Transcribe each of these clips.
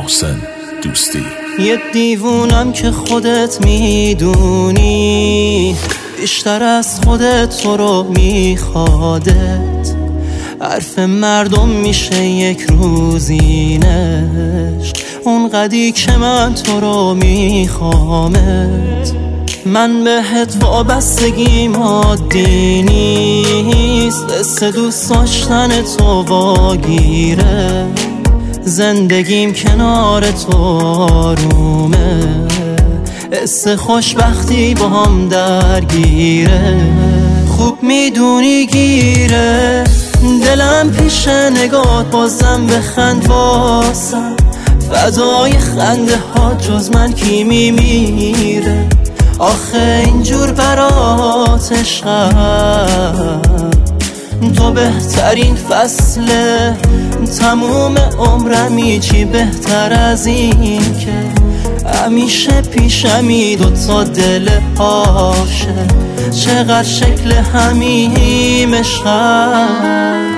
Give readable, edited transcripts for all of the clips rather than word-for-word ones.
محسن دوستی. یه دیوونم که خودت میدونی، بیشتر از خودت تو رو میخوادت. حرف مردم میشه یک روزینش، اون قدی که من تو رو میخوامت. من بهت وابستگی مادی نیست، قصه دوست داشتن تو واگیره. زندگیم کنار تو آرومه، حس خوشبختی با هم درگیره. خوب میدونی گیره دلم پیش نگات، بازم بخند واسم. فدای خنده ها جز من کی میمیره؟ آخه اینجور برات عشقم، تو بهترین فصله. تموم عمرمی چی بهتر از این که همیشه پیشمی دوتا دل عاشق. چقدر شکل همیم عشقم.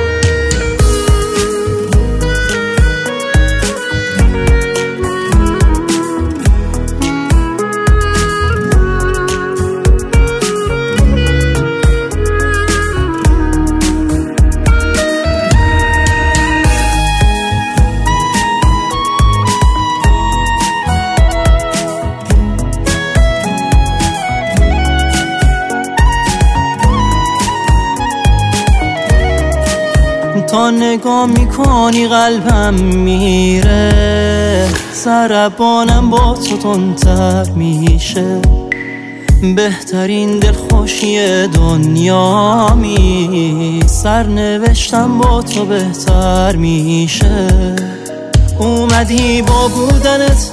تا نگاه میکنی قلبم میره، ضربانم با تو تندتر میشه. بهترین دلخوشی دنیامی، سرنوشتم با تو بهتر میشه. اومدی با بودنت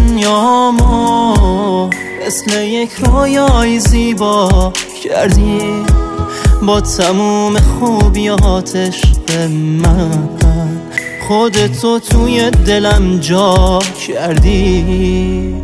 دنیامو مثل یک رویای زیبا کردی. با تموم خوبیاتش به من خودتو توی دلم جا کردی.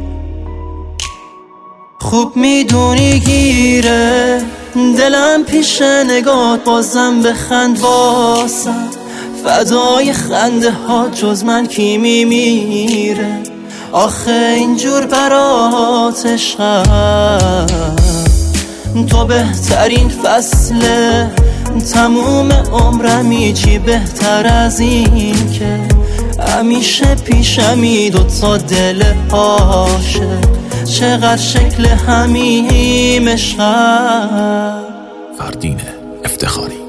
خوب میدونی گیره دلم پیش نگات، بازم بخند واسم. فدای خنده ها جز من کی میمیره؟ آخه اینجور برات عشقم، تو بهترین فصله. تموم عمرمی چی بهتر از این که همیشه پیشمی دوتا دل عاشق. چقدر شکل همیم عشقم. فردین افتخاری.